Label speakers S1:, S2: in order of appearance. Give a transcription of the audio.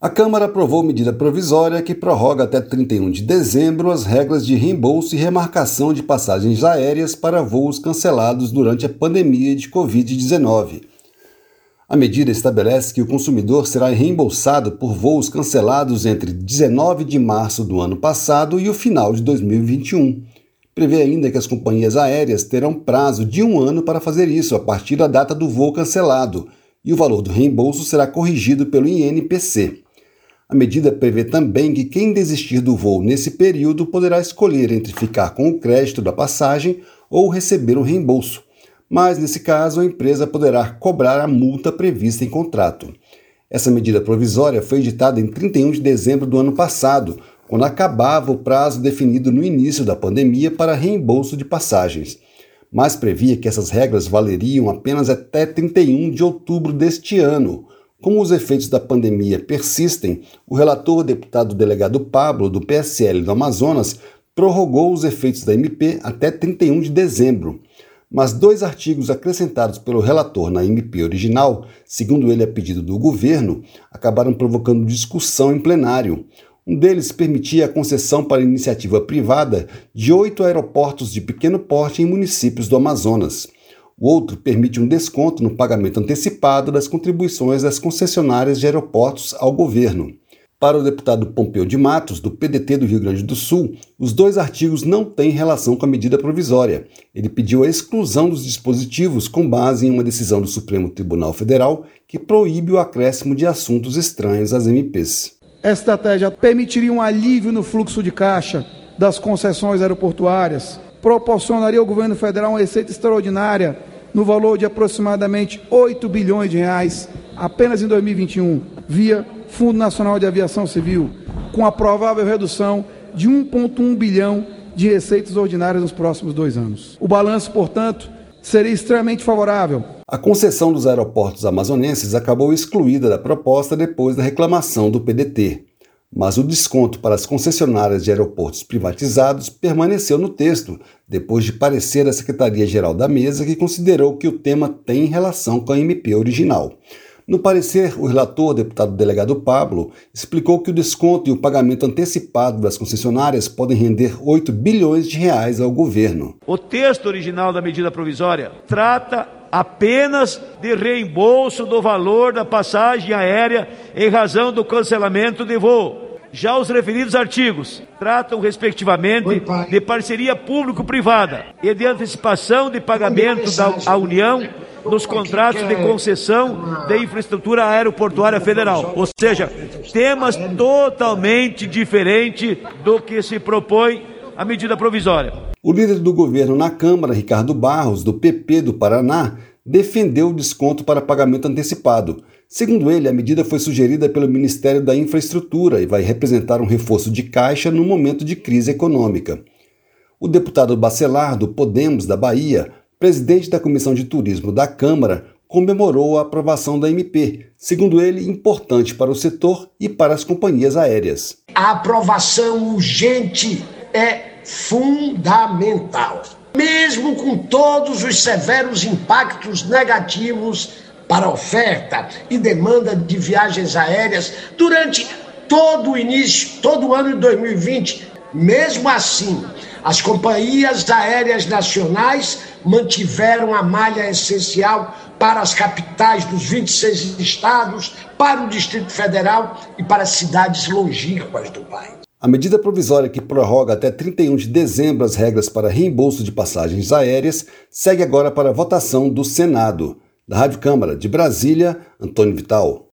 S1: A Câmara aprovou medida provisória que prorroga até 31 de dezembro as regras de reembolso e remarcação de passagens aéreas para voos cancelados durante a pandemia de Covid-19. A medida estabelece que o consumidor será reembolsado por voos cancelados entre 19 de março do ano passado e o final de 2021. Prevê ainda que as companhias aéreas terão prazo de 1 ano para fazer isso a partir da data do voo cancelado, e o valor do reembolso será corrigido pelo INPC. A medida prevê também que quem desistir do voo nesse período poderá escolher entre ficar com o crédito da passagem ou receber o reembolso, mas nesse caso a empresa poderá cobrar a multa prevista em contrato. Essa medida provisória foi editada em 31 de dezembro do ano passado, quando acabava o prazo definido no início da pandemia para reembolso de passagens, mas previa que essas regras valeriam apenas até 31 de outubro deste ano. Como os efeitos da pandemia persistem, o relator deputado delegado Pablo, do PSL do Amazonas, prorrogou os efeitos da MP até 31 de dezembro. Mas 2 artigos acrescentados pelo relator na MP original, segundo ele a pedido do governo, acabaram provocando discussão em plenário. Um deles permitia a concessão para iniciativa privada de 8 aeroportos de pequeno porte em municípios do Amazonas. O outro permite um desconto no pagamento antecipado das contribuições das concessionárias de aeroportos ao governo. Para o deputado Pompeu de Matos, do PDT do Rio Grande do Sul, os 2 artigos não têm relação com a medida provisória. Ele pediu a exclusão dos dispositivos com base em uma decisão do Supremo Tribunal Federal que proíbe o acréscimo de assuntos estranhos às MPs.
S2: Essa estratégia permitiria um alívio no fluxo de caixa das concessões aeroportuárias, proporcionaria ao governo federal uma receita extraordinária no valor de aproximadamente 8 bilhões de reais apenas em 2021, via Fundo Nacional de Aviação Civil, com a provável redução de 1,1 bilhão de receitas ordinárias nos próximos 2 anos. O balanço, portanto, seria extremamente favorável.
S1: A concessão dos aeroportos amazonenses acabou excluída da proposta depois da reclamação do PDT. Mas o desconto para as concessionárias de aeroportos privatizados permaneceu no texto, depois de parecer da Secretaria-Geral da Mesa, que considerou que o tema tem relação com a MP original. No parecer, o relator, deputado delegado Pablo, explicou que o desconto e o pagamento antecipado das concessionárias podem render 8 bilhões de reais ao governo.
S3: O texto original da medida provisória trata apenas de reembolso do valor da passagem aérea em razão do cancelamento de voo. Já os referidos artigos tratam, respectivamente, de parceria público-privada e de antecipação de pagamento à União nos contratos de concessão de infraestrutura aeroportuária federal. Ou seja, temas totalmente diferentes do que se propõe a medida provisória.
S1: O líder do governo na Câmara, Ricardo Barros, do PP do Paraná, defendeu o desconto para pagamento antecipado. Segundo ele, a medida foi sugerida pelo Ministério da Infraestrutura e vai representar um reforço de caixa no momento de crise econômica. O deputado Bacelar, do Podemos da Bahia, presidente da Comissão de Turismo da Câmara, comemorou a aprovação da MP, segundo ele, importante para o setor e para as companhias aéreas.
S4: A aprovação urgente é fundamental, mesmo com todos os severos impactos negativos para a oferta e demanda de viagens aéreas durante todo o ano de 2020. Mesmo assim, as companhias aéreas nacionais mantiveram a malha essencial para as capitais dos 26 estados, para o Distrito Federal e para as cidades longínquas do país.
S1: A medida provisória que prorroga até 31 de dezembro as regras para reembolso de passagens aéreas segue agora para votação do Senado. Da Rádio Câmara de Brasília, Antônio Vital.